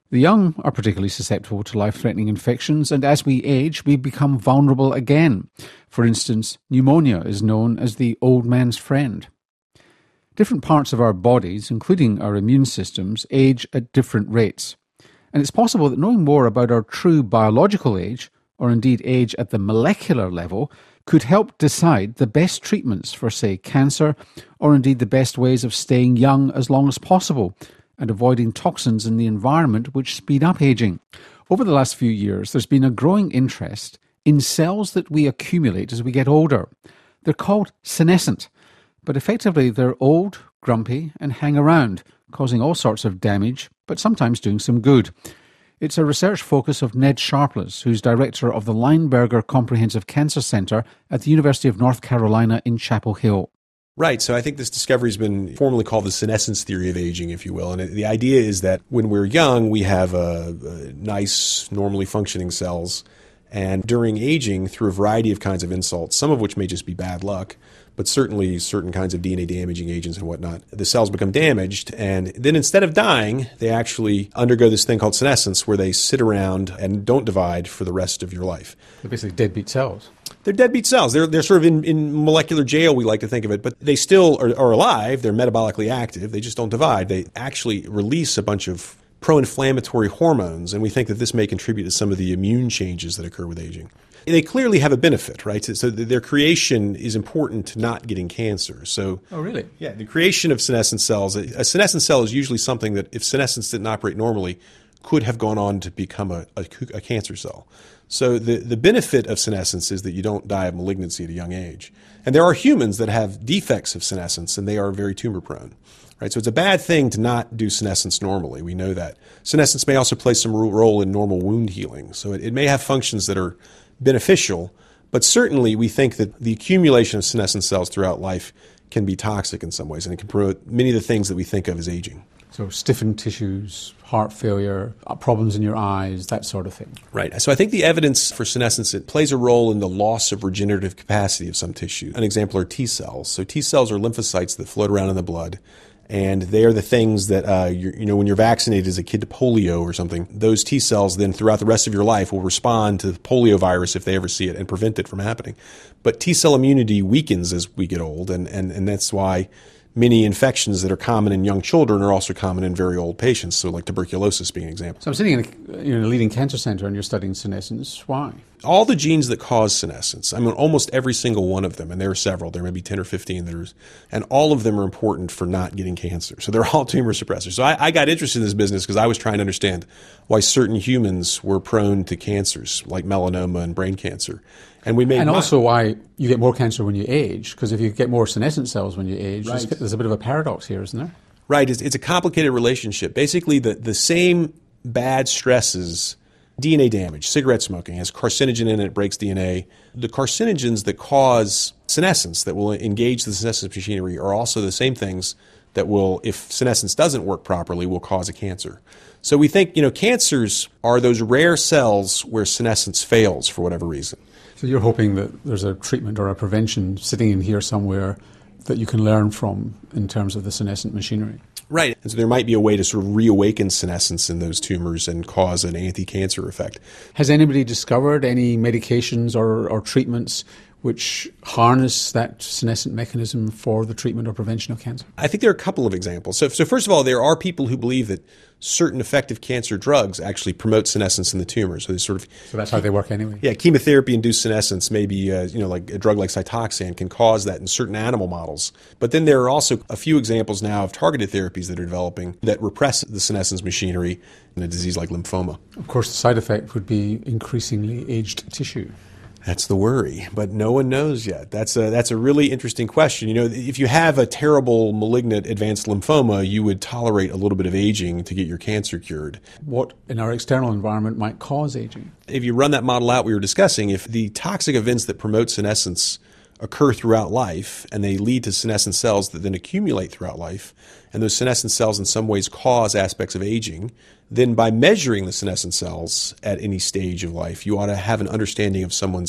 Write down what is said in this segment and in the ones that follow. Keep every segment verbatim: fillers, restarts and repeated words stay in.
The young are particularly susceptible to life-threatening infections, and as we age, we become vulnerable again. For instance, pneumonia is known as the old man's friend. Different parts of our bodies, including our immune systems, age at different rates. And it's possible that knowing more about our true biological age, or indeed age at the molecular level, could help decide the best treatments for, say, cancer, or indeed the best ways of staying young as long as possible, and avoiding toxins in the environment which speed up ageing. Over the last few years, there's been a growing interest in cells that we accumulate as we get older. They're called senescent, but effectively they're old, grumpy, and hang around, causing all sorts of damage, but sometimes doing some good. It's a research focus of Ned Sharpless, who's director of the Lineberger Comprehensive Cancer Center at the University of North Carolina in Chapel Hill. Right. So I think this discovery has been formally called the senescence theory of aging, if you will. And the idea is that when we're young, we have a, a nice, normally functioning cells. And during aging, through a variety of kinds of insults, some of which may just be bad luck, but certainly certain kinds of D N A damaging agents and whatnot, the cells become damaged. And then instead of dying, they actually undergo this thing called senescence, where they sit around and don't divide for the rest of your life. They're basically deadbeat cells. They're deadbeat cells. They're, they're sort of in, in molecular jail, we like to think of it, but they still are, are alive. They're metabolically active. They just don't divide. They actually release a bunch of pro-inflammatory hormones, and we think that this may contribute to some of the immune changes that occur with aging. They clearly have a benefit, right? So their creation is important to not getting cancer. So, oh, really? Yeah, the creation of senescent cells. A senescent cell is usually something that, if senescence didn't operate normally, could have gone on to become a, a, a cancer cell. So the, the benefit of senescence is that you don't die of malignancy at a young age. And there are humans that have defects of senescence, and they are very tumor prone. Right, so it's a bad thing to not do senescence normally. We know that. Senescence may also play some role in normal wound healing. So it, it may have functions that are beneficial, but certainly we think that the accumulation of senescent cells throughout life can be toxic in some ways, and it can promote many of the things that we think of as aging. So stiffened tissues, heart failure, problems in your eyes, that sort of thing. Right. So I think the evidence for senescence, it plays a role in the loss of regenerative capacity of some tissue. An example are T cells. So T cells are lymphocytes that float around in the blood. And they are the things that, uh, you're, you know, when you're vaccinated as a kid to polio or something, those T cells then throughout the rest of your life will respond to the polio virus if they ever see it and prevent it from happening. But T cell immunity weakens as we get old, and, and, and that's why many infections that are common in young children are also common in very old patients, so like tuberculosis being an example. So I'm sitting in a, you know, a leading cancer center and you're studying senescence. Why? All the genes that cause senescence, I mean, almost every single one of them, and there are several, there may be ten or fifteen that are, and all of them are important for not getting cancer. So they're all tumor suppressors. So I, I got interested in this business because I was trying to understand why certain humans were prone to cancers like melanoma and brain cancer. And we made and my, also why you get more cancer when you age, because if you get more senescent cells when you age, right. there's, there's a bit of a paradox here, isn't there? Right. It's, it's a complicated relationship. Basically, the, the same bad stresses, D N A damage, cigarette smoking has carcinogen in it, it breaks D N A. The carcinogens that cause senescence, that will engage the senescence machinery, are also the same things that will, if senescence doesn't work properly, will cause a cancer. So we think, you know, cancers are those rare cells where senescence fails for whatever reason. So you're hoping that there's a treatment or a prevention sitting in here somewhere that you can learn from in terms of the senescent machinery? Right. And so there might be a way to sort of reawaken senescence in those tumors and cause an anti-cancer effect. Has anybody discovered any medications or, or treatments which harness that senescent mechanism for the treatment or prevention of cancer? I think there are a couple of examples. So, so first of all, there are people who believe that certain effective cancer drugs actually promote senescence in the tumor. So they sort of so that's how they work anyway. Yeah, chemotherapy-induced senescence, maybe uh, you know, like a drug like Cytoxan can cause that in certain animal models. But then there are also a few examples now of targeted therapies that are developing that repress the senescence machinery in a disease like lymphoma. Of course, the side effect would be increasingly aged tissue. That's the worry, but no one knows yet. That's a, that's a really interesting question. You know, if you have a terrible malignant advanced lymphoma, you would tolerate a little bit of aging to get your cancer cured. What in our external environment might cause aging? If you run that model out we were discussing, if the toxic events that promote senescence occur throughout life and they lead to senescent cells that then accumulate throughout life, and those senescent cells in some ways cause aspects of aging, then by measuring the senescent cells at any stage of life, you ought to have an understanding of someone's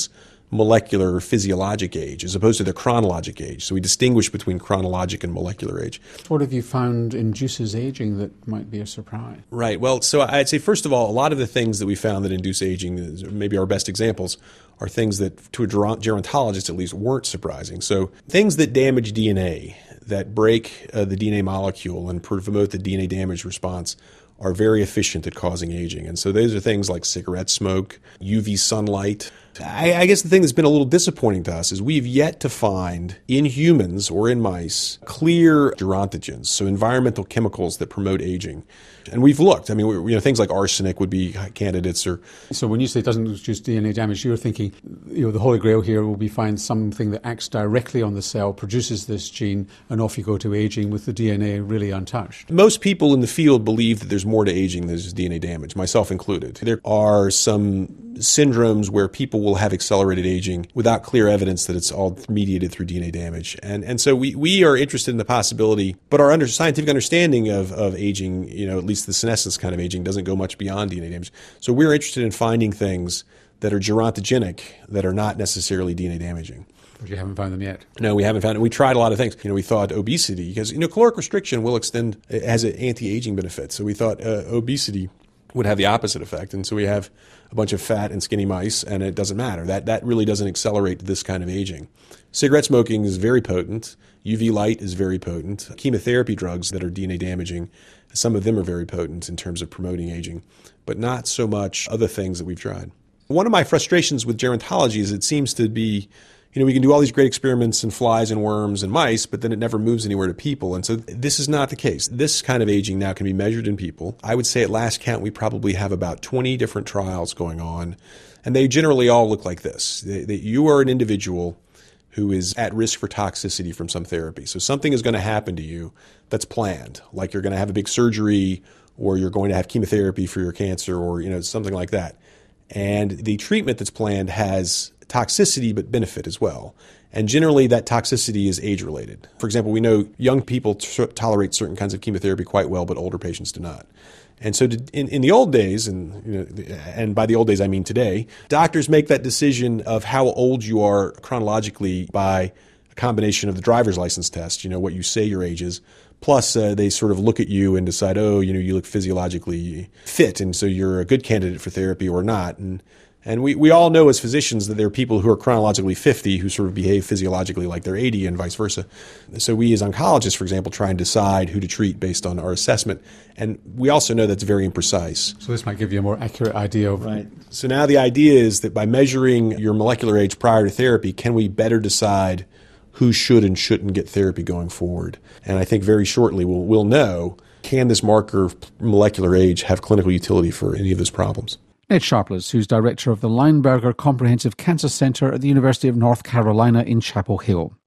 molecular or physiologic age as opposed to the chronologic age. So we distinguish between chronologic and molecular age. What have you found induces aging that might be a surprise? Right. Well, so I'd say, first of all, a lot of the things that we found that induce aging, maybe our best examples, are things that, to a gerontologist at least, weren't surprising. So things that damage D N A, that break uh, the D N A molecule and promote the D N A damage response, are very efficient at causing aging. And so those are things like cigarette smoke, U V sunlight. I, I guess the thing that's been a little disappointing to us is we've yet to find in humans or in mice clear gerontogens, so environmental chemicals that promote aging. And we've looked. I mean, you know, things like arsenic would be candidates. Or so when you say it doesn't induce D N A damage, you're thinking, you know, the holy grail here will be find something that acts directly on the cell, produces this gene, and off you go to aging with the D N A really untouched. Most people in the field believe that there's more to aging than there's D N A damage, myself included. There are some syndromes where people will have accelerated aging without clear evidence that it's all mediated through D N A damage. And and so we, we are interested in the possibility, but our under, scientific understanding of, of aging, you know, at least the senescence kind of aging, doesn't go much beyond D N A damage. So we're interested in finding things that are gerontogenic that are not necessarily D N A damaging. But you haven't found them yet. No, we haven't found it. We tried a lot of things. You know, we thought obesity, because, you know, caloric restriction will extend, it has an anti-aging benefit. So we thought uh, obesity would have the opposite effect. And so we have a bunch of fat and skinny mice, and it doesn't matter. That that really doesn't accelerate this kind of aging. Cigarette smoking is very potent. U V light is very potent. Chemotherapy drugs that are D N A damaging, some of them are very potent in terms of promoting aging, but not so much other things that we've tried. One of my frustrations with gerontology is it seems to be, you know, we can do all these great experiments in flies and worms and mice, but then it never moves anywhere to people. And so this is not the case. This kind of aging now can be measured in people. I would say at last count, we probably have about twenty different trials going on, and they generally all look like this. That you are an individual who is at risk for toxicity from some therapy. So something is going to happen to you that's planned, like you're going to have a big surgery, or you're going to have chemotherapy for your cancer, or, you know, something like that. And the treatment that's planned has toxicity but benefit as well. And generally that toxicity is age-related. For example, we know young people t- tolerate certain kinds of chemotherapy quite well, but older patients do not. And so to, in, in the old days, and you know, and by the old days I mean today, doctors make that decision of how old you are chronologically by a combination of the driver's license test, you know, what you say your age is, plus uh, they sort of look at you and decide, oh, you know, you look physiologically fit, and so you're a good candidate for therapy or not. And And we, we all know as physicians that there are people who are chronologically fifty who sort of behave physiologically like they're eighty, and vice versa. So we as oncologists, for example, try and decide who to treat based on our assessment. And we also know that's very imprecise. So this might give you a more accurate idea of... Right. So now the idea is that by measuring your molecular age prior to therapy, can we better decide who should and shouldn't get therapy going forward? And I think very shortly we'll, we'll know, can this marker of molecular age have clinical utility for any of those problems? Ned Sharpless, who's director of the Lineberger Comprehensive Cancer Center at the University of North Carolina in Chapel Hill.